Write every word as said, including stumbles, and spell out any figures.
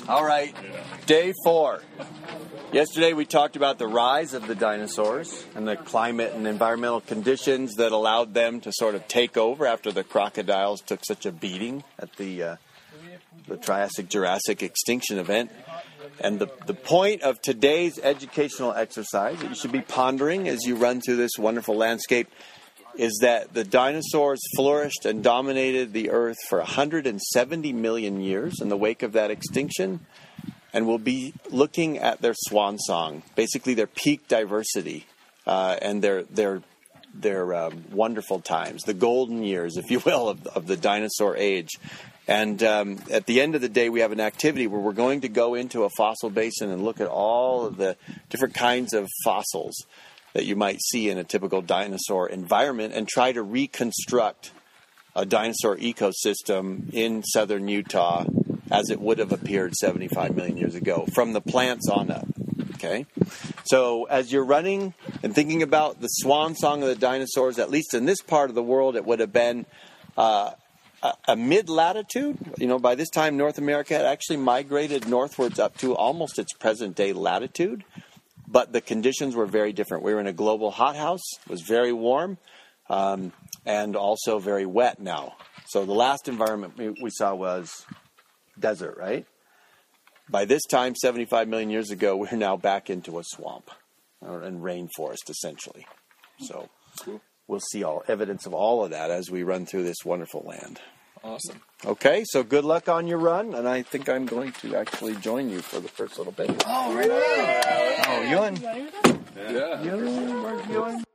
All right, day four. Yesterday we talked about the rise of the dinosaurs and the climate and environmental conditions that allowed them to sort of take over after the crocodiles took such a beating at the uh, the Triassic-Jurassic extinction event. And the, the point of today's educational exercise that you should be pondering as you run through this wonderful landscape is that the dinosaurs flourished and dominated the earth for one hundred seventy million years in the wake of that extinction. And we'll be looking at their swan song, basically their peak diversity uh, and their their their um, wonderful times, the golden years, if you will, of, of the dinosaur age. And um, at the end of the day, we have an activity where we're going to go into a fossil basin and look at all of the different kinds of fossils that you might see in a typical dinosaur environment and try to reconstruct a dinosaur ecosystem in southern Utah as it would have appeared seventy-five million years ago, from the plants on up. Okay? So as you're running and thinking about the swan song of the dinosaurs, at least in this part of the world, it would have been uh, a, a mid-latitude. You know, by this time, North America had actually migrated northwards up to almost its present-day latitude, but the conditions were very different. We were in a global hothouse. It was very warm um, and also very wet now. So the last environment we, we saw was desert, right? By this time, seventy-five million years ago, we're now back into a swamp and rainforest, essentially. So we'll see all evidence of all of that as we run through this wonderful land. Awesome. Okay, so good luck on your run, and I think I'm going to actually join you for the first little bit. Oh, right on. Oh, Ewan. Yeah. Ewan, where's Ewan?